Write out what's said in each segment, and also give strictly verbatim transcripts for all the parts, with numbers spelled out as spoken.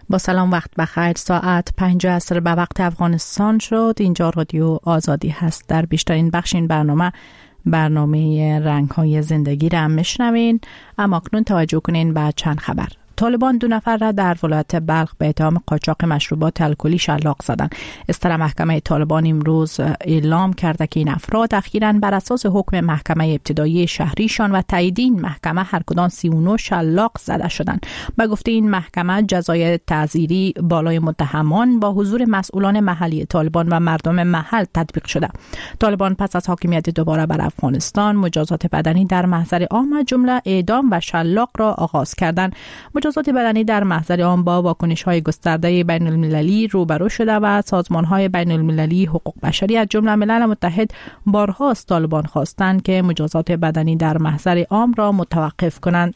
با سلام، وقت بخیر. ساعت پنج عصر به وقت افغانستان شد. اینجا رادیو آزادی هست. در بیشترین بخش این برنامه برنامه رنگ‌های زندگی را هم میشنوین. اما اکنون توجه کنین به چند خبر. طالبان دو نفر را در ولایت بلخ به اتهام قاچاق مشروبات الکلی شلاق زدند. اصدار محکمه طالبان امروز اعلام کرده که این افراد اخیراً بر اساس حکم محکمه ابتدایی شهریشان و تایید این محکمه هر کدام سی و نه شلاق زده شدند. به گفته این محکمه جزای تعزیری بالای متهمان با حضور مسئولان محلی طالبان و مردم محل تطبیق شده. طالبان پس از حاکمیت دوباره بر افغانستان مجازات بدنی در محضر عام جمله اعدام و شلاق را آغاز کردند. مجازات بدنی در محضر عام با واکنش‌های گسترده بین المللی روبرو شده و سازمان‌های بین المللی حقوق بشری از جمله ملل متحد بارها از طالبان خواستند که مجازات بدنی در محضر عام را متوقف کنند.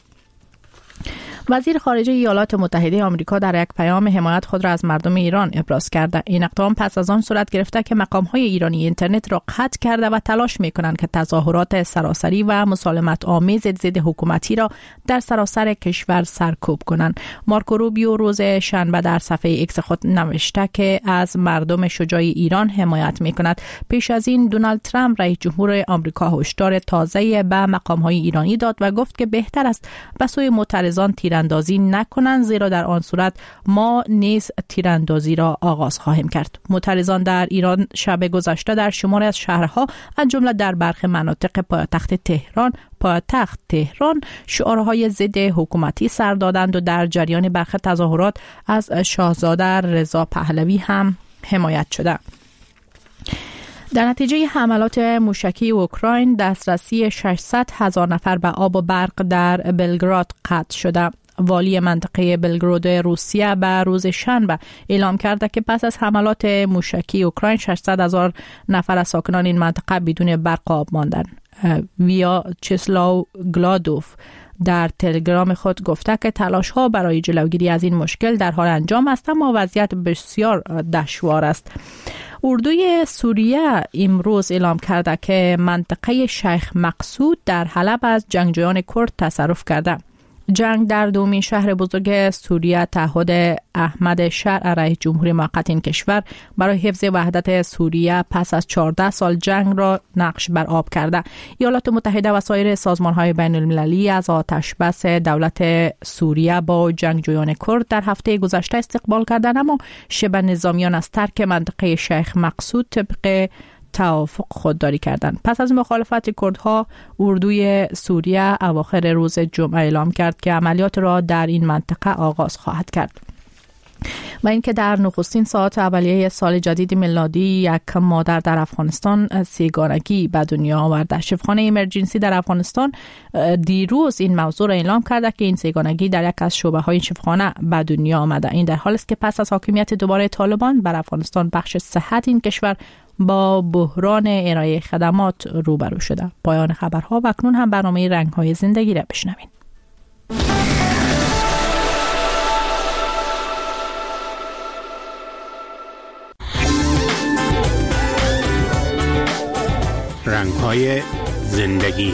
وزیر خارجه ایالات متحده آمریکا در یک پیام حمایت خود را از مردم ایران ابراز کرده. این اقدام پس از آن صورت گرفته که مقام‌های ایرانی اینترنت را قطع کرده و تلاش می‌کنند که تظاهرات سراسری و مسالمت آمیز ضد حکومتی را در سراسر کشور سرکوب کنند. مارکو روبیو روز شنبه در صفحه ایکس خود نوشته که از مردم شجاع ایران حمایت می‌کند. پیش از این دونالد ترامپ رئیس جمهور آمریکا هشدار تازه‌ای به مقام‌های ایرانی داد و گفت که بهتر است به سوی معترضان تیراندازی نکنند، زیرا در آن صورت ما نیز تیراندازی را آغاز خواهیم کرد. معترضان در ایران شب گذشته در شماری از شهرها از جمله در برخی مناطق پایتخت تهران پایتخت تهران شعارهای ضد حکومتی سر دادند و در جریان برخی تظاهرات از شاهزاده رضا پهلوی هم حمایت شده. در نتیجه حملات موشکی اوکراین دسترسی ششصد هزار نفر به آب و برق در بلگراد قطع شده. والی منطقه بلگراد روسیه به روز شنبه اعلام کرده که پس از حملات موشکی اوکراین ششصد هزار نفر از ساکنان این منطقه بدون برق آب ماندند. ویا چسلاو گلادوف در تلگرام خود گفته که تلاش ها برای جلوگیری از این مشکل در حال انجام است، اما وضعیت بسیار دشوار است. اردوی سوریه امروز اعلام کرده که منطقه شیخ مقصود در حلب از جنگجویان کرد تصرف کرده. جنگ در دومین شهر بزرگ سوریه تعهد احمد شرع رئیس جمهوری موقت این کشور برای حفظ وحدت سوریه پس از چهارده سال جنگ را نقش بر آب کرده. ایالات متحده و سایر سازمان‌های بین المللی از آتش بس دولت سوریه با جنگجویان کرد در هفته گذشته استقبال کردند، اما شبه نظامیان از ترک منطقه شیخ مقصود طبق توافق خودداری کردند. پس از مخالفت کردها، اردوی سوریه اواخر روز جمعه اعلام کرد که عملیات را در این منطقه آغاز خواهد کرد. و اینکه در نخستین ساعات اولیه سال جدید میلادی یک مادر در افغانستان سیگارگی به دنیا آورده. شفاخانه ایمرجنسی در افغانستان دیروز این موضوع را اعلام کرده که این سیگارگی در یک از شعبه‌های شفاخانه به دنیا آمده. این در حالی است که پس از حاکمیت دوباره طالبان بر افغانستان بخش صحت این کشور با بحران ارائه خدمات روبرو شده. پایان خبرها و اکنون هم برنامه رنگ‌های زندگی را بشنوین. رنگ‌های زندگی.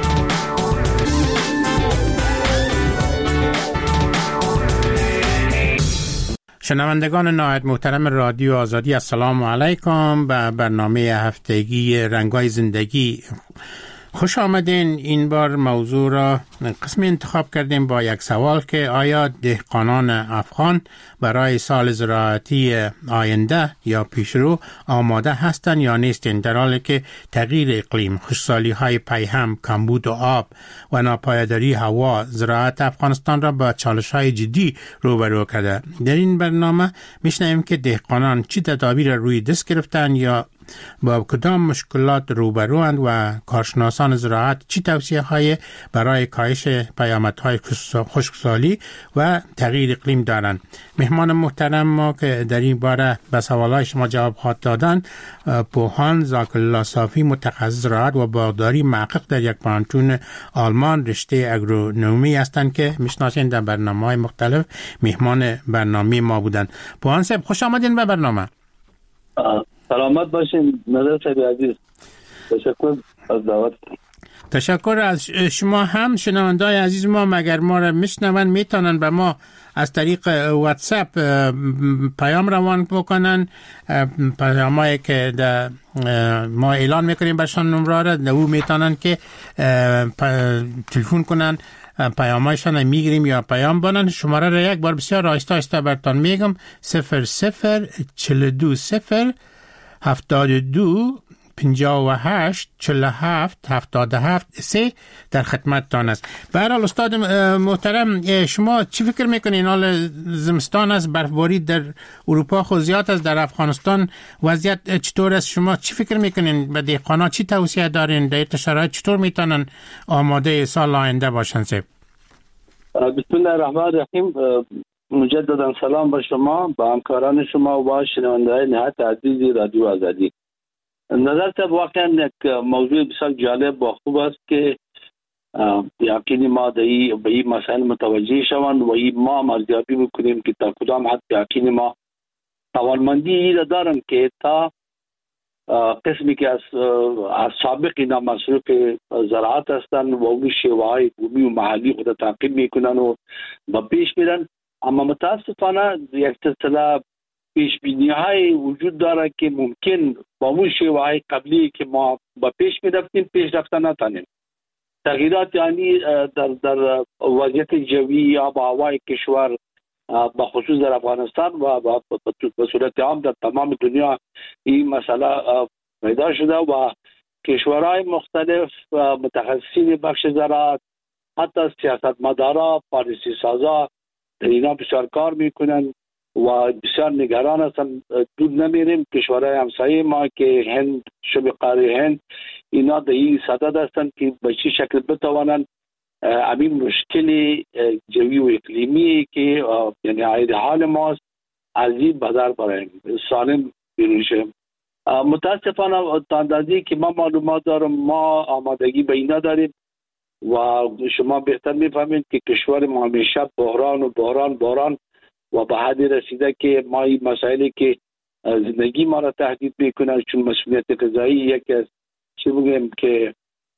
شنوندگان نهایت محترم رادیو آزادی، السلام علیکم. به برنامه هفتگی رنگ‌های زندگی خوش آمدین. این بار موضوع را قسمی انتخاب کردیم با یک سوال که آیا دهقانان افغان برای سال زراعتی آینده یا پیشرو آماده هستند یا نیستند، در حالی که تغییر اقلیم، خشکسالی های پیهم، کمبود و آب و ناپایداری هوا زراعت افغانستان را با چالش های جدی روبرو کرده. در این برنامه میشنویم که دهقانان چه تدابیر روی دست گرفتند یا با کدام مشکلات روبروند و کارشناسان زراعت چی توصیه های برای کاهش پیامدهای خشکسالی و تغییر اقلیم دارند. مهمان محترم ما که در این باره به سوالات شما جواب خواهد دادن پوهان ذاکر الله صافی، متخصص زراعت و باغداری محقق در یک پانتون آلمان رشته اگرونومی هستند که میشناسین در برنامه‌های مختلف مهمان برنامه ما بودند. پوهان صاحب خوش آمدین به برنامه. سلامت باشین نظر صاحب عزیز، تشکر از دعوت. تشکر از شما هم. شنوندای عزیز ما مگر ما را میشنون میتونن به ما از طریق واتساپ پیام روان بکنن، پیامایی که ما اعلان میکنیم برشان نمره را او میتونن که تلفن کنن، پیامایشان میگیریم یا پیام بانن. شماره را یک بار بسیار آهسته آهسته براتون میگم: صفر صفر چهل و دو صفر هفتاد و دو پنجاه و هشت چهل و هفت هفتاد و هفت سه در خدمتتان است. به هر حال استاد محترم، شما چی فکر میکنین؟ حال زمستان است، برفباری در اروپا خود زیاد است، در افغانستان وضعیت چطور است؟ شما چی فکر میکنین؟ به دهقانا چی توصیه دارین؟ در این شرایط چطور میتونن آماده سال آینده باشن؟ سه بسم الله الرحمن الرحیم. مجددا سلام به شما، به همکاران شما و با شنونده‌های نهایت عزیز رادیو آزادی. نظر طب واقعا یک موضوع بسیار جالب و خوب است که یقینی ما به این مسائل متوجه شوند و این ما ارزیابی بکنیم که تا کدام حد یقینی ما توانمندی ای را دارن که تا قسمی که از از سابق اینا مصروف زراعت هستند و اون شیوه‌های بومی و محلی خود تعقیب میکنن و با پیش میرن. اما متاسفانه یک سلسله پیش بینی های وجود داره که ممکن با اون شیوه های قبلی که ما با پیش می رفتیم پیش رفتن نتانیم. تغییرات یعنی در در وضعیت جوی یا با هوای کشور با خصوص در افغانستان و به صورت عام در تمام دنیا این مسئله پیدا شده و کشورهای مختلف متخصصین بخش زراعت، حتی سیاستمدارا، پالیسی سازا در اینا بسیار کار میکنن و بسیار نگران هستن. دور نمیریم کشورهای همسایه ما که هند، شبه قاره هند، اینا در این صدد هستن که به چه شکل بتوانند همین مشکل جوی و اقلیمی که یعنی عید حال ماست از این بدر براییم سالم بیرون شیم. متاسفانه تا اندازه‌ای که ما معلومات دارم ما آمادگی به اینا داریم و شما بهتر میفهمید که کشور ما همیشه بحران و بحران بحران و به حدی رسیده که ما این مسائلی که زندگی ما را تهدید میکنه چون مسئولیت غذایی یکی از چی بگیم که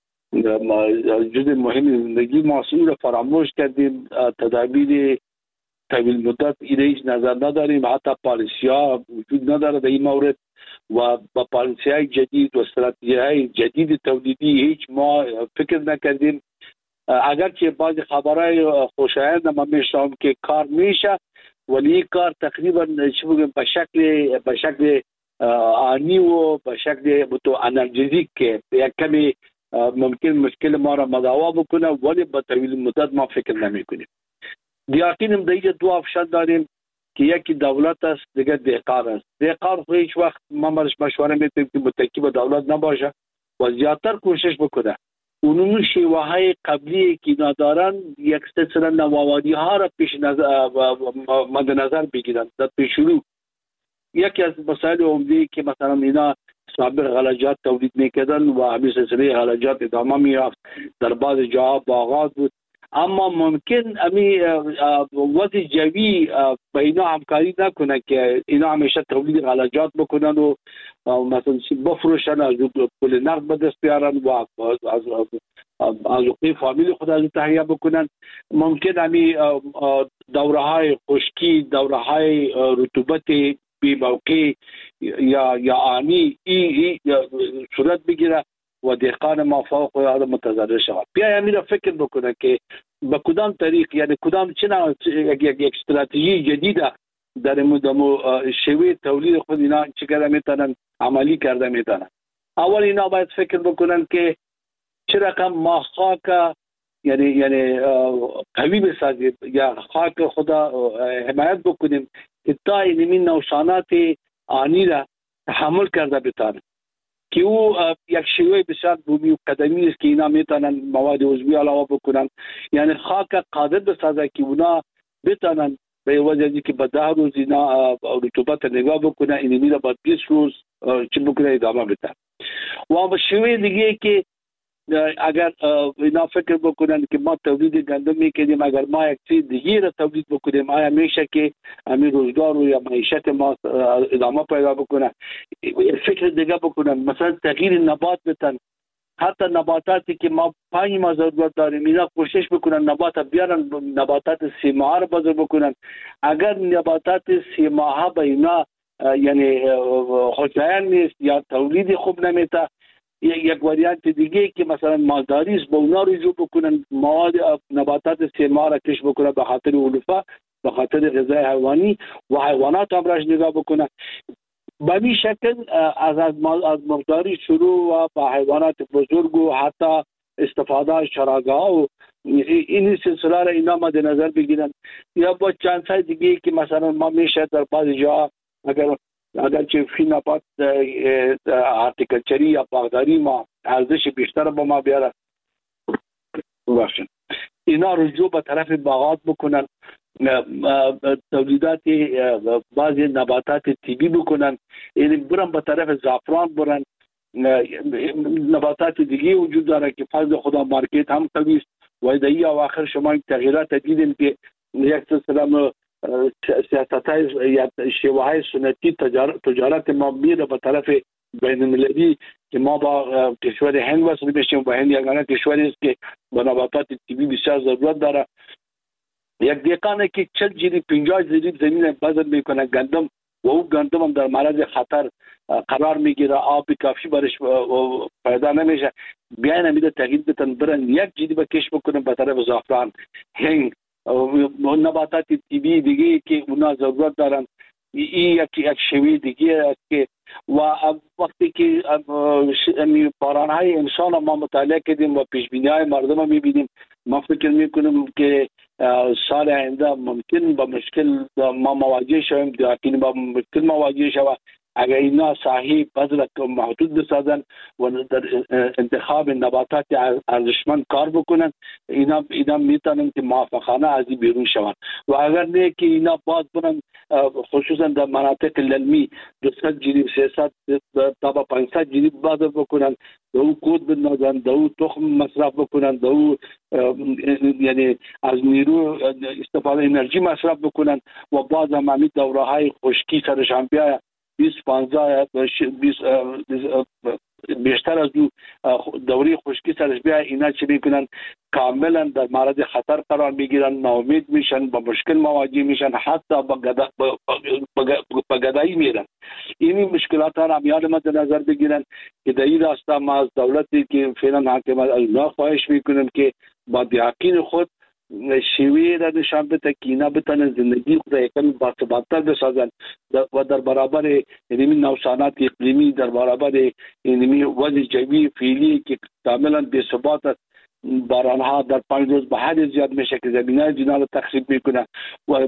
جزء مهم زندگی ما را فراموش کردیم. تدابیر طویل مدت ایره نظر نداریم، حتی پالیسی ها وجود نداره در این مورد و با پالیسی های جدید و استراتژی های جدید تولیدی هیچ ما فکر نکردیم. اگرچه بعضی خبرهای خوشایند ما میشنویم که کار میشه ولی کار تقریبا چی بگیم به شکل به شکل آنی و به شکل تو انرژیک که یک کمی ممکن مشکل ما را مداوا بکنه ولی با طویل مدت ما فکر نمی کنیم. دیاقینم دیگه دو افشان داریم که یکی دولت است دیگه دهقان است. دهقان هیچ وقت ما مرش مشوره میتیم که متکی به دولت نباشه و زیادتر کوشش بکنه اونو شیوه های قبلی که ندارن یک سلسله نوآوری ها را پیش نظر مد نظر بگیرن. در پیش شروع یکی از مسائل عمده که مثلا اینا سابق غلجات تولید میکردن و همین سلسله غلجات ادامه میافت در بعض جاها باغات بود، اما ممکن امی وضع جوی با اینا همکاری نکنه که اینا همیشه تولید غلجات بکنن و مثلا بفروشن، از پول نقد به دست بیارن و از از از فامیل خود از تهیه بکنن. ممکن امی دوره های خشکی، دوره های رطوبت بی موقع یا یا آنی ای, ای صورت بگیره و دهقان ما فوق العاده متضرر شود. بیا امیر فکر بکنه که به کدام طریق یعنی کدام چه یک یک استراتژی جدیده در مدمو شوی تولید خود اینا چیکار میتونن عملی کرده میتونن. اول اینا باید فکر بکنن که چه رقم ما خاک یعنی یعنی قوی بسازیم یا خاک خدا حمایت بکنیم که تا این نوسانات آنی را تحمل کرده بتونه که او یک شیوه بسیار بومی و قدمی است که اینا میتونن مواد عضوی علاوه بکنن، یعنی خاک قادر بسازه که اونا بتونن به وجهی که به ده روز اینا رطوبت نگاه بکنن، این میره بعد بیست روز چی بکنه ادامه بده. و به شیوه دیگه که اگر اینا فکر بکنن که ما تولید گندم میکنیم، اگر ما یک چیز دیگه را تولید بکنیم آیا میشه که همین روزگار و یا معیشت ما ادامه پیدا بکنه. فکر دیگه بکنن، مثلا تغییر نبات بتن حتی نباتاتی که ما پنج ماه ضرورت داریم اینا کوشش بکنن نبات بیارن، نباتات سه ماه رو بذار بکنن. اگر نباتات سه ماه به اینا یعنی خوشایند نیست یا تولید خوب نمیده، یک وریانت دیگه که مثلا مالداری است با اونا رجوع بکنن، مواد نباتات سه ماه را کش بکنن به خاطر علوفه، به خاطر غذای حیوانی و حیوانات هم راش نگاه بکنن. به این شکل از از مقداری شروع و با حیوانات بزرگ و حتی استفاده از چراگاه و این سلسله را اینا مد نظر بگیرن. یا با چند سای دیگه که مثلا ما میشه در بعض جا اگر اگر چه فی نبات هارتیکلچری یا باغداری ما ارزش بیشتر با ما بیاره باشن، اینا رجوع به طرف باغات بکنن، تولیدات بعضی نباتات طبی بکنن، یعنی برن به طرف زعفران برن. نباتات دیگه وجود داره که فضل خدا مارکت هم قوی است و در این اواخر شما این تغییرات دیدین که یک سلسله سیاست‌های یا شیوه‌های سنتی تجارت ما میره به طرف بین المللی که ما با کشور هند وصل بشیم و هند یگانه کشوری است که با نباتات طبی بسیار ضرورت داره. یک دیقانه که چل جیری پنجاه جیری زمین بذر میکنه گندم و او گندم هم در معرض خطر قرار میگیره، آب کافی برش پیدا نمیشه، بیاین امیده تغییر بتن برن یک جیری بکش بکنن به طرف زعفران، هنگ و نباتات طبی دیگه که اونا ضرورت دارن. این یک یک شوی دیگه است که و وقتی که بارانهای انسان ما مطالعه کردیم و پیشبینی‌های مردم رو میبینیم، ما فکر میکنیم که سال آینده ممکن با مشکل ما مواجه شویم، دیگه با مشکل مواجه شویم اگر اینا صحیح بذر محدود بسازن و در انتخاب نباتات ارزشمند کار بکنن، اینا اینا میتونن که موافقانه از این بیرون شوند. و اگر نه که اینا باز برن خصوصا در مناطق للمی دویست جریب سیصد تا با پانصد جریب بذر بکنن، دو کود بندازن، دو تخم مصرف بکنن، دو یعنی از نیرو استفاده انرژی مصرف بکنن و باز هم همین دوره های خشکی سرشان بیاید بیست پانزده بیست بیشتر از دو دوری خشکی سرش بیا، اینا چه میکنن کاملا در معرض خطر قرار میگیرن، ناامید میشن، با مشکل مواجه میشن، حتی با گدا با گدایی میرن. این مشکلات را هم یاد مد نظر بگیرن که در این راستا ما از دولتی که فعلا حاکم اینا خواهش میکنیم که با یقین خود شیوه را نشان بده که اینا بتونن زندگی خود یکم باثبات‌تر بسازن و در برابر اینمی نوسانات اقلیمی، در برابر اینمی وضع جوی فعلی که کاملا بی‌ثبات است، بارانها در پنج روز به حد زیاد میشه که زمینای جنا رو تخریب میکنه و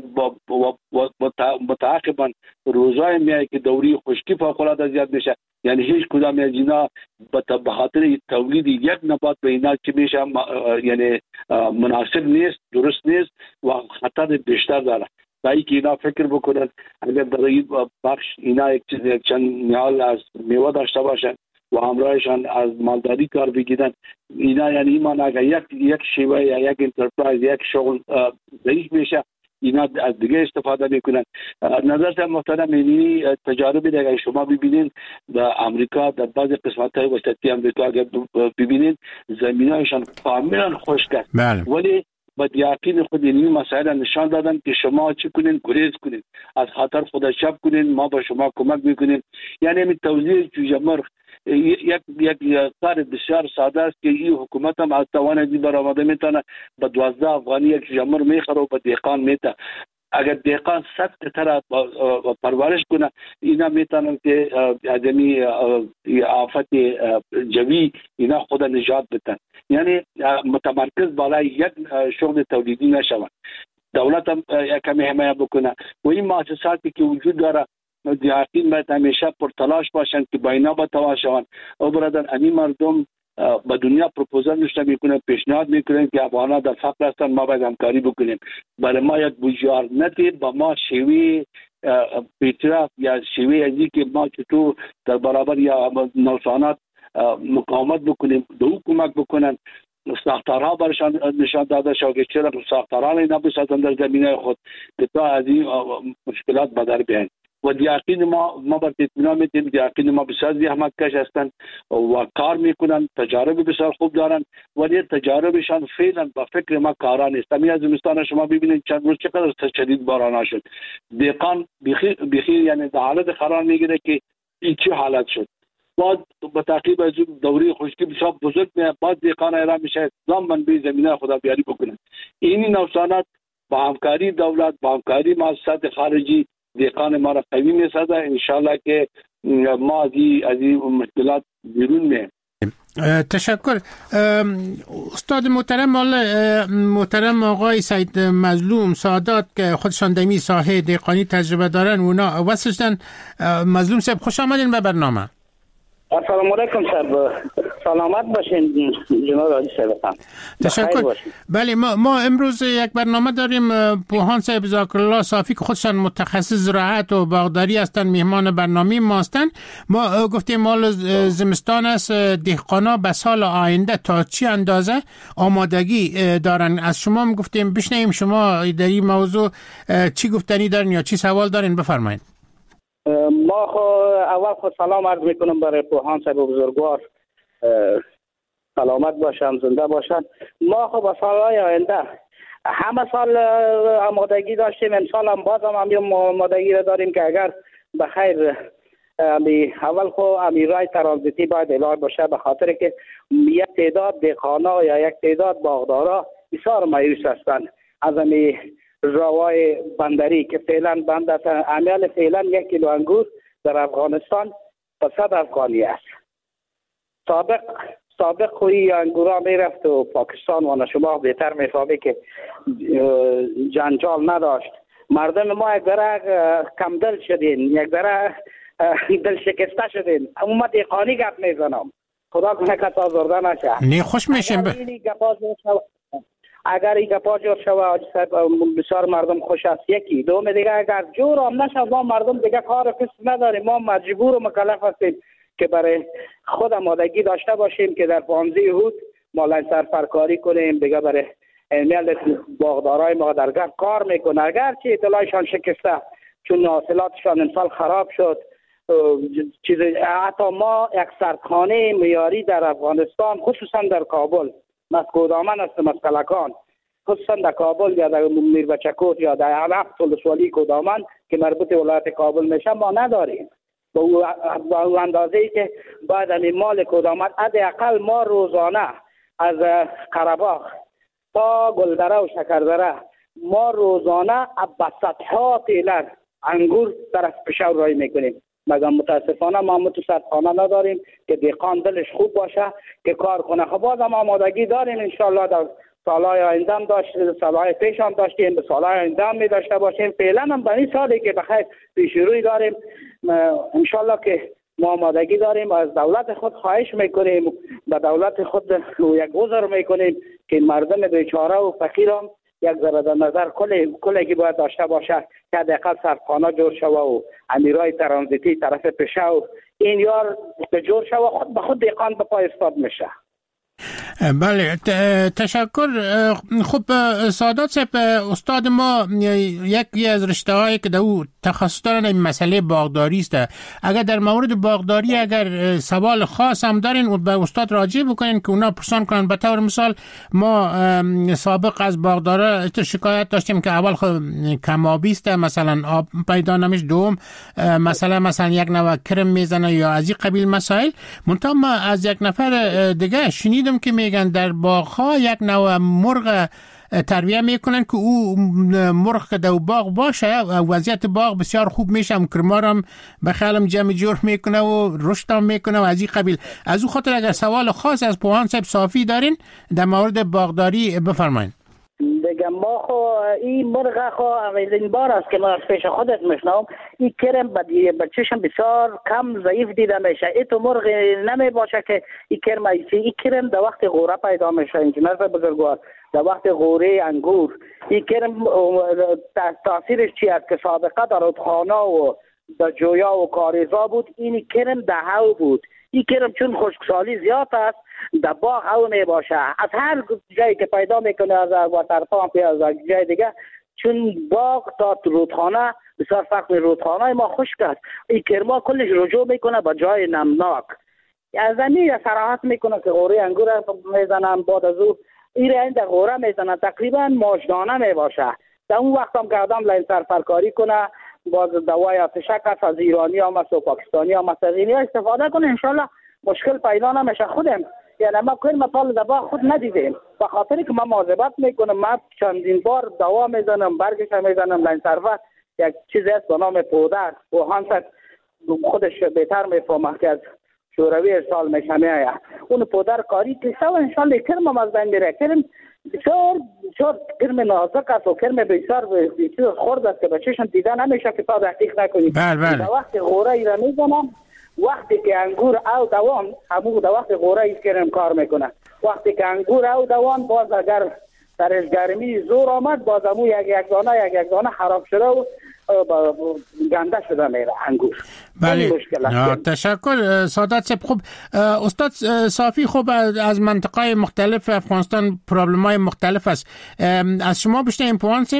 متعاقبا روزای میاد که دوری خشکی فوق العاده زیاد میشه. یعنی هیچ کدام از اینا به خاطر تولید یک نبات به اینا چه میشه یعنی مناسب نیست، درست نیست و خطر بیشتر داره. برای که اینا فکر بکنن اگر در این بخش اینا یک چیز یک چند نیال از میوه داشته باشن و همراهشان از مالداری کار بگیرن، اینا یعنی ایمان اگر یک یک شیوه یا یک انترپرایز یک شغل ضعیف میشه، اینا از دیگه استفاده میکنن. نظرت محترم اینی تجاربی دیگه شما ببینید در امریکا، در بعض قسمت‌های وسطی امریکا اگر ببینید زمینایشان کاملا خشک است، ولی با یقین خود این مسائل نشان دادن که شما چی کنین، گریز کنین، از خطر خود شب کنین، ما با شما کمک میکنیم. یعنی این توزیع جوجه مرغ یک یک کار بسیار ساده است که این حکومت هم از توان دی برآمده میتونه با دوازده افغانی یک جوجه مرغ میخره و به دهقان میده. اگر دهقان صد قطره پرورش کنه، اینا میتونن که ادمی آفت جوی اینا خود نجات بدن. یعنی متمرکز بالای یک شغل تولیدی نشوند. دولت هم کمی حمایت بکنه و این مؤسساتی که وجود داره دیارتین باید همیشه پرتلاش باشند که با اینا بتوان شوند. او برادر امی مردم به دنیا پروپوزال نشته میکنن، پیشنهاد میکنن که افغان‌ها در فقر هستن، ما باید همکاری بکنیم. برای ما یک بوجار نتی با ما شیوه پیتراف یا شیوه ازی که ما چطور در برابر یا نوسانات مقاومت بکنیم، دو کمک بکنن، ساختارها برشان نشان داده شد که چرا ساختارها اینا بسازن در زمینه خود که تا از این مشکلات بدر بیاین. و دیاقین ما ما با اطمینان میتیم دیاقین ما بسیار زحمت کش هستند و کار میکنن، تجارب بسیار خوب دارن، ولی تجاربشان فعلا با فکر ما کارا نیست. همین زمستان شما ببینید چند روز چقدر شدید باران شد، دهقان بخی بخی یعنی در حالت قرار میگیره که این چه حالت شد. بعد با تعقیب از دوره خشکی بسیار بزرگ میاد، بعد دهقان ایران میشه زمان به زمینه خدا بیاری بکنن. این نوسانات با همکاری دولت، با همکاری مؤسسات خارجی دهقان ما را قوی می‌سازد. ان شاءالله که ما از این مشکلات بیرون میایم. تشکر. استاد محترم محترم آقای سید مظلوم سادات که خودشان در این ساحه دهقانی تجربه دارن، اونا واسطن. مظلوم صاحب خوش آمدین به برنامه. السلام علیکم صاحب، سلامت باشین جناب علی صاحب. تشکر. بله ما ما امروز یک برنامه داریم. پوهان صاحب ذاکرالله صافی که خودشان متخصص زراعت و باغداری هستند مهمان برنامه ما هستند. ما گفتیم مال زمستان است، دهقانا به سال آینده تا چی اندازه آمادگی دارن؟ از شما هم گفتیم بشنویم شما در این موضوع چی گفتنی دارین یا چی سوال دارین، بفرمایید. ما خو اول خود سلام عرض میکنم برای پوهان صاحب بزرگوار، سلامت باشن، زنده باشن. ما خو با سالهای آینده همه سال آمادگی داشتیم، امسال هم باز هم همین آمادگی را داریم که اگر بخیر اول خو امیرای ترانزیتی باید اعلام باشه، به خاطر که یک تعداد دهقانا یا یک تعداد باغدارا بسیار مایوس هستند از امی روای بندری که فعلا بند است. عمل فعلا یک کیلو انگور در افغانستان به صد افغانی است. سابق سابق خوی انگورا میرفت و پاکستان و شما بهتر میفهمی که جنجال نداشت. مردم ما یک ذره کم دل شدین، یک ذره دل شکسته شدین. اما دهقانی گپ میزنم، خدا کنه که آزرده نشه. نه خوش میشیم به اگر این گپا جور شود بسیار مردم خوش است. یکی دوم دیگه اگر جور هم نشه ما مردم دیگه کار کس نداریم، ما مجبور و مکلف هستیم که برای خود آمادگی داشته باشیم که در پانزده هود مالا سرفرکاری کنیم دیگه. برای ملت باغدارای ما در کار میکنه، اگر چی اطلاعشان شکسته چون حاصلاتشان امسال خراب شد. چیز حتی ما یک سردخانه معیاری در افغانستان خصوصا در کابل مسکودامن هستم از کلکان، خصوصا در کابل یا در میربچکوت یا در علف ولسوالی کودامن که مربوط ولایت کابل میشه ما نداریم. با اون اندازه ای که باید این مال کودامن حداقل ما روزانه از قره‌باغ تا گلدره و شکردره ما روزانه به صدها تیلر انگور طرف پشاور رای میکنیم. مگر متاسفانه ما متو صدخانه نداریم که دهقان دلش خوب باشه که کار کنه. خب باز هم آمادگی داریم انشالله در سالهای آینده هم داشتیم، سالهای پیش هم داشتیم، به سالهای آینده هم می داشته باشیم. فعلا هم به این سالی که بخیر پیش روی داریم انشالله که ما آمادگی داریم. از دولت خود خواهش میکنیم، به دولت خود یک گذر میکنیم که مردم بیچاره و فقیر هم یک ذره در نظر کل کلگی باید داشته باشه که حداقل سردخانه جور شوه و امیرای ترانزیتی طرف پشاور این یار به جور شوه، خود به خود دهقان به پای استاد میشه. بله تشکر. خب سادات صاحب استاد ما یکی از رشته هایی که دو تخصص دارن این مسئله باغداری است. اگر در مورد باغداری اگر سوال خاص هم دارین به استاد راجع بکنین که اونا پرسان کنن. به طور مثال ما سابق از باغدارا شکایت داشتیم که اول کمابی است، مثلا آب پیدا نمیشه، دوم مثلا مثلا یک نوع کرم میزنه یا از این قبیل مسائل. منتها ما از یک نفر دیگه شنیدم که میگن در باغ‌ها یک نوع مرغ تربیه میکنن که او مرغ که در باغ باشه وضعیت باغ بسیار خوب میشه، کرمار هم بخیالم جمع جور میکنه و رشد هم میکنه و از این قبیل. از او خاطر اگر سوال خاص از پوهان صاحب صافی دارین در مورد باغداری بفرمایید. دیگه ما خو این مرغ خو اولین بار است که ما از پیش خودت میشنوم. این کرم بدی بچه‌شم بسیار کم ضعیف دیده میشه. این تو مرغ نمی باشه که این کرم ایسی. این کرم در وقت غوره پیدا میشه. انجینر بزرگوار در وقت غوره انگور این کرم تاثیرش چی است که سابقه در رودخانه و در جویا و کاریزا بود. این کرم دهو بود. این کرم چون خشکسالی زیاد است در باغ او می باشه. از هر جایی که پیدا میکنه از واترپامپ یا از جای دیگه چون باغ تا رودخانه بسیار فرق رودخانه ما خشک است. این کرما کلش رجوع میکنه به جای نمناک. از زمین صراحت میکنه که غوره انگور میزنن، بعد از او این این در غوره میزنن تقریبا ماجدانه میباشه. در اون وقت هم گردم لین سرفرکاری کنه، باز دوای آتشک است از ایرانی هم است و پاکستانی هم است، از اینها استفاده کنه، انشالله مشکل پیدا نمیشه. خودم یعنی ما کوئی مثال دوا خود ندیدیم، به خاطری که ما مواظبت میکنم. ما چندین بار دوا میزنم، برگش میزنم لین سرفر. یک چیزی است به نام پودر و هانسک خودش بهتر میفهمه که از شوروی ارسال میشه میایه. اون پودر کاری کلیسا و انشالله کرم هم از بین میره. کرم بسیار بسیار کرم نازک است و کرم بسیار چیز خورد است که بچهشون دیده نمیشه که تا تحقیق نکنید. بله بله. در وقت غوره ای را میزنم، وقتی که انگور او دوام همون در وقت غوره ای کرم کار میکنه. وقتی که انگور او دوام باز اگر درش گرمی زور آمد، باز همون یک یک دانه یک یک دانه خراب شده و گنده شده میره انگور. بله تشکر سعادت صاحب. خب استاد صافی، خب از منطقه مختلف افغانستان پرابلم های مختلف است، از شما بیشتر این پوان صاحب؟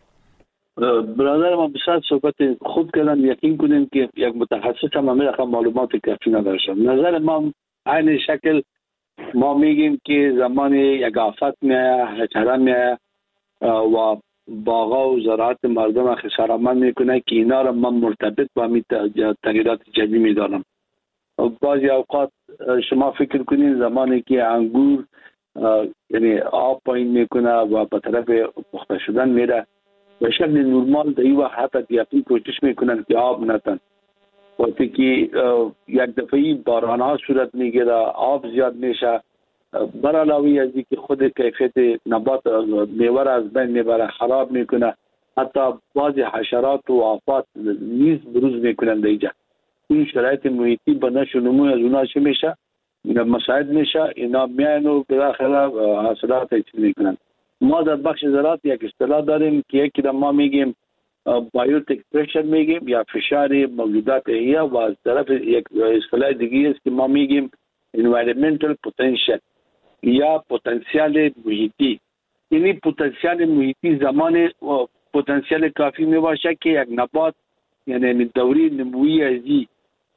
برادر ما بسیار صحبت خود کردن، یقین کنیم که یک متخصص هم همه رقم معلومات کافی نداشتم. نظر ما عین شکل ما میگیم که زمان یک آفت میایه، حشره میایه و باغا و زراعت مردم خسارتمند میکنه که اینا را من مرتبط با همین تغییرات جدی میدانم. بعضی اوقات شما فکر کنین زمانی که انگور یعنی آب پایین میکنه و به طرف پخته شدن میره، به شکل نورمال در این وقت حتی دیاقین کوشش میکنن که آب نتن. وقتی که یک دفعی باران ها صورت میگیره، آب زیاد میشه، بر علاوه از اینکه خود کیفیت نبات میوه را از بین میبره، خراب میکنه، حتی بعضی حشرات و آفات نیز بروز میکنن در اینجا. این شرایط محیطی به نشو نموی از اونا چه میشه؟ اینا مساعد میشه، اینا میاین و بالاخره حاصلات چیز میکنن. ما در بخش زراعت یک اصطلاح داریم که یکی را ما میگیم بایوتیک پرشر میگیم یا فشار موجودات حیه، و از طرف یک اصطلاح دیگه است که ما میگیم environmental potential یا پتانسیل محیطی. یعنی پتانسیل محیطی زمان پتانسیل کافی میباشه که یک نبات یعنی دوری نمویی ازی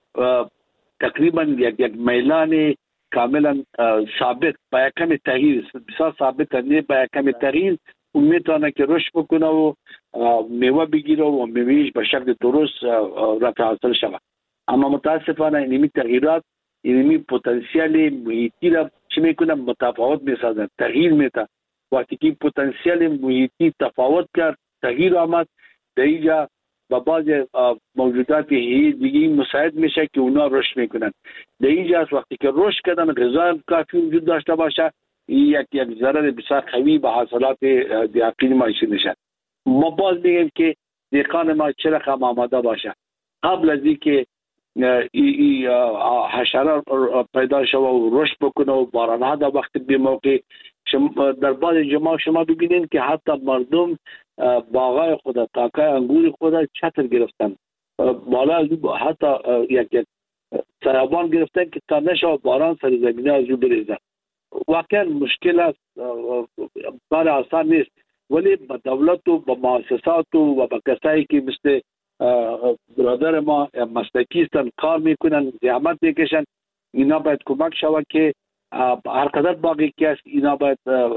تقریبا یک یک میلان کاملا ثابت با یک کم تغییر بسیار ثابت نه با یک کم تغییر اون میتونه که رشد بکنه و میوه بگیره و میوهش به شکل درست رفع حاصل شود. اما متاسفانه اینمی تغییرات اینمی پتانسیل محیطی را چی میکنه؟ متفاوت میسازن، تغییر میده. وقتی که پتانسیل محیطی تفاوت کرد، تغییر آمد، در اینجا با بعض موجودات دیگه مساعد میشه که اونا رشد میکنن. در اینجا وقتی که رشد کردن غذا کافی وجود داشته باشه، یک یک ضرر بسیار قوی به حاصلات دیاقین معیشی میشه. ما باز میگیم که دیقان ما چه رقم آماده باشه قبل از اینکه ای حشره پیدا شود و رشد بکنه و بارانها در وقت بی موقع. در بعض جماع شما ببینید که حتی مردم باغای خود، تاکای انگور خود چتر گرفتن، بالا از حتی یک یک سرابان گرفتن که تا نشه باران سر زمینه از او بریزه. واقعا مشکل است، کار آسان نیست، ولی با دولت و با مؤسسات و با کسایی که مثل برادر ما مسلکی هستن کار میکنن، زحمت میکشن، اینا باید کمک شود که هر قدر باقی که است اینا باید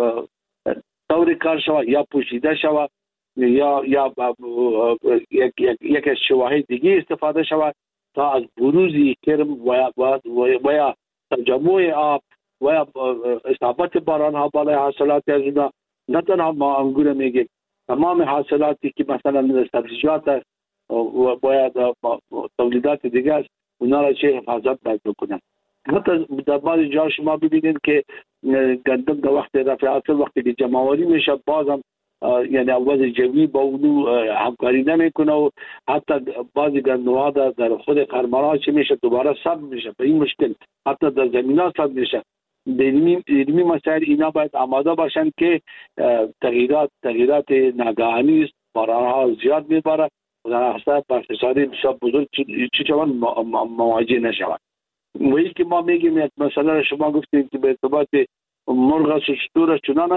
طوری کار شود یا پوشیده شود یا یا یک یک یک از شواهد دیگه استفاده شود تا از بروزی کرم و و یا تجمع آب و یا اصابت باران ها بالای حاصلات از اینا. نه تنها ما انگور میگیم، تمام حاصلاتی که مثلا سبزیجات است و باید تولیدات دیگه است اونا را چه حفاظت باید بکنن. حتی در بعض جا شما ببینید که گندم در وقت رفع حاصل وقتی که جمع‌آوری میشه بازم یعنی عوض جوی با اونو همکاری نمیکنه و حتی بعضی گندم‌ها در خود قرمان‌ها چه میشه دوباره سبز میشه. به این مشکل حتی در زمین‌ها سبز میشه. علمی مسائل اینا باید آماده باشن که تغییرات تغییرات ناگهانی است، باران‌ها زیاد میباره و در اثر اقتصادی بسیار بزرگ چی چون مواجه نشود. ولی که ما میگیم یک مسئله را شما گفتیم که به ارتباط مرغ است و شتور است چنان است.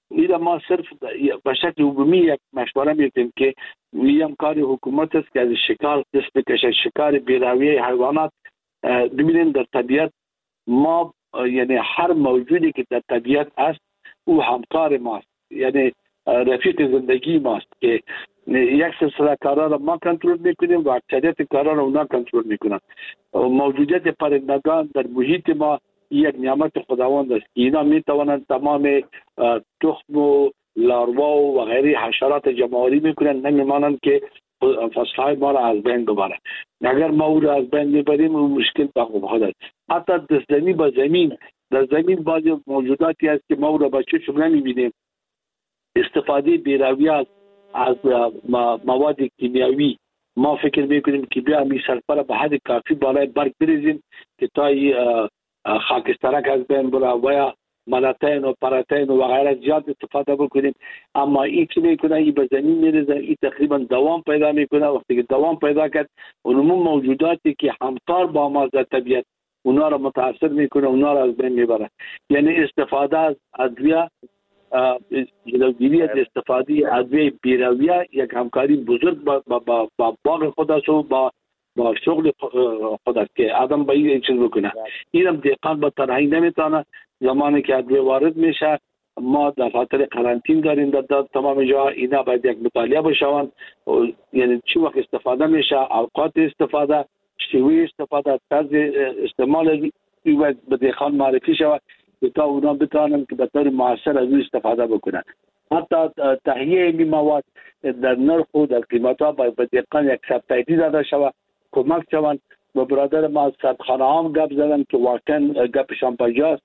این ما صرف به شکل عمومی یک مشوره میتیم که ویم کار حکومت است که از شکار دست بکشه، شکار بی‌رویه حیوانات. ببینید در طبیعت ما یعنی هر موجودی که در طبیعت است او همکار ماست، یعنی رفیق زندگی ماست که یک سلسله کارا را ما کنترل میکنیم و اکثریت کارا را اونا کنترل میکنن. موجودیت پرندگان در محیط ما یک نعمت خداوند است. اینا میتوانند تمام تخم و لاروا و غیره حشرات جمع‌آوری میکنن، نمیمانند که فصلهای ما را از بین ببرن. اگر ما او را از بین میبریم اون مشکل به خود است. حتی دستنی با زمین، در زمین بعضی موجوداتی هست که ما او را با چشم نمیبینیم. استفاده بی‌رویه از مواد کیمیاوی، ما فکر میکنیم که بیا می سلفر به حد کافی بالای برگ بریزیم که تا خاکسترک از بین بره و یا ملاتین و پراتین و غیره زیاد استفاده بکنیم. اما این چی میکنه؟ این به زمین میرزه، این تقریبا دوام پیدا میکنه. وقتی که دوام پیدا کرد اونمون موجوداتی که همکار با ما در طبیعت اونا را متاثر میکنه، اونا را از بین میبره. یعنی استفاده از ادویه، جلوگیری از استفاده ادویه بی‌رویه یک همکاری بزرگ با, با, با باغ خود است و با, با شغل خود است که آدم با این چیز بکنه. اینم دقیقاً با تنهایی نمیتونه. زمانی که ادویه وارد میشه ما در خاطر قرنطین داریم در, در تمام جا، اینا باید یک مطالعه بشوند، یعنی چی وقت استفاده میشه، اوقات استفاده، شیوه استفاده، طرز استعمال به دقیقاً معرفی شود که تا اونا بتوانن که به طور موثر از او استفاده بکنن. حتی تهیه این مواد در نرخ و در قیمت ها باید به دقیقاً یک سبسایدی داده شود، کمک شوند. و برادر ما از سردخانه هم گپ زدن که واقعا گپشان پجاست.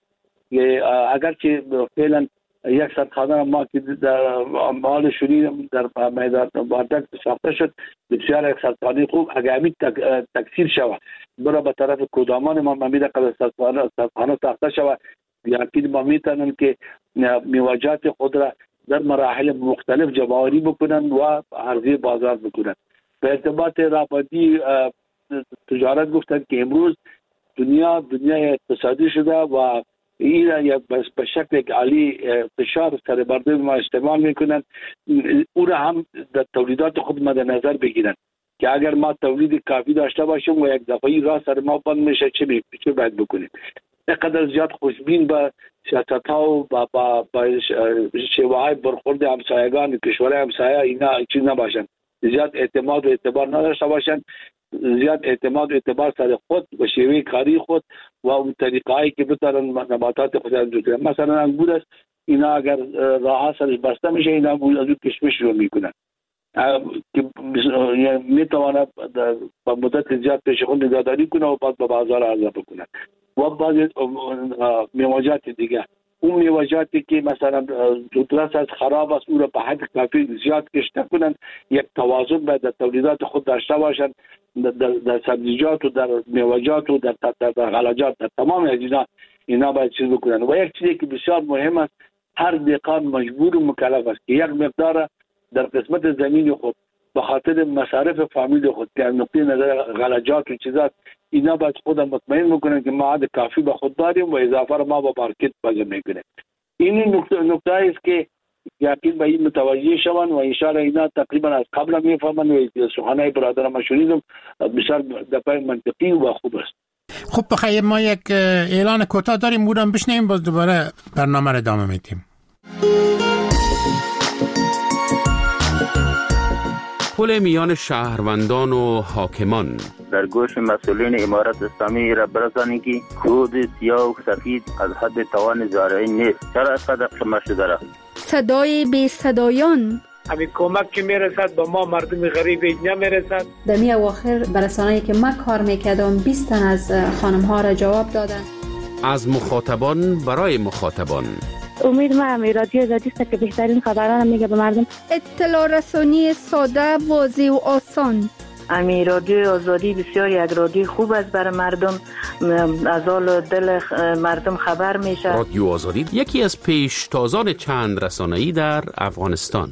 اگرچه فعلا یک سردخانه ما که در مال شوری در میدان وردک ساخته شد، بسیار یک سردخانه خوب اگر همین تک، تکثیر شود برای به طرف کدامان ما میده که سردخانه ساخته شود، یقین ما میتونن که میوجات خود را در مراحل مختلف جمع‌آوری بکنن و عرضه بازار بکنن. به ارتباط رابطی تجارت گفتن که امروز دنیا دنیای اقتصادی شده و این به شکل عالی فشار سر مردم ما استعمال میکنن. او را هم در تولیدات خود مد نظر بگیرن که اگر ما تولید کافی داشته باشیم و یک دفعه راه سر ما بند میشه چه چه باید بکنیم. اینقدر زیاد خوشبین به سیاست ها و با با, با شیوه های برخورد همسایگان کشورهای همسایه اینا چیز نباشن، زیاد اعتماد و اعتبار نداشته باشن، زیاد اعتماد و اعتبار سر خود و شیوه کاری خود و اون طریقه هایی که بتونن نباتات خود انجام بدن. مثلا انگور است، اینا اگر راه سرش بسته میشه اینا از اون کشمش رو میکنن که میتواند با مدت زیاد پیش خود نگهداری کنه و بعد به بازار عرضه بکنه. و بعضی میوه‌جات دیگه، اون میوه‌جاتی که مثلا زودرس از خراب است او را به حد کافی زیاد کش نکنن، یک توازن باید در تولیدات خود داشته باشن، در, در سبزیجات و در میوه‌جات و در, در, در غلجات، در تمام اینا اینا باید چیز بکنن. و یک چیزی که بسیار مهم است، هر دهقان مجبور و مکلف است که یک مقدار در قسمت زمین خود به خاطر مصارف فامیل خود که از نقطه نظر غلجات و چیزات اینا باید خودم مطمئن میکنن که ما عدد کافی به خود داریم و اضافه را ما با مارکت بازار میکنیم. این نقطه نقطه است که یقین به این متوجه شوند و انشاءالله اینا تقریبا از قبل میفهمن و سخنهای برادر ما شنیدم بسیار دفعه منطقی و خوب است. خب بخیر ما یک اعلان کوتاه داریم، بودم بشنیم باز دوباره برنامه را ادامه میدیم. پل میان شهروندان و حاکمان در گوش مسئولین امارت اسلامی را برسانید که کود سیاه و سفید از حد توان زارعین نیست. چرا اینقدر شما شده را؟ صدای بی صدایان، همین کمک که میرسد با ما مردم غریب اینجا میرسد. در می اواخر برسانه‌ای که من کار میکردم بیست تن از خانم ها را جواب دادن. از مخاطبان برای مخاطبان. امید ما هم رادیو آزادی است که بهترین خبران میگه به مردم. اطلاع رسانی ساده، واضح و آسان. امی رادیو آزادی بسیار یک رادیو خوب است برای مردم، از حال دل مردم خبر میشه. رادیو آزادی یکی از پیشتازان چند رسانه‌ای در افغانستان.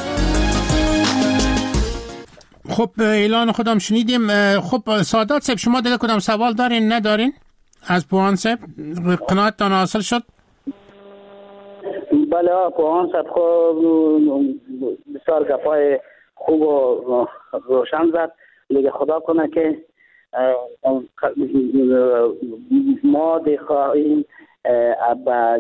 خب اعلان خودم شنیدیم. خب سادات صاحب شما دیگه کدام سوال دارین ندارین از پوان صاحب؟ قناعتتان حاصل شد؟ بله آقا صد خوب بسیار گپای خوب و روشن زد. دیگه خدا کنه که ما دیخواهیم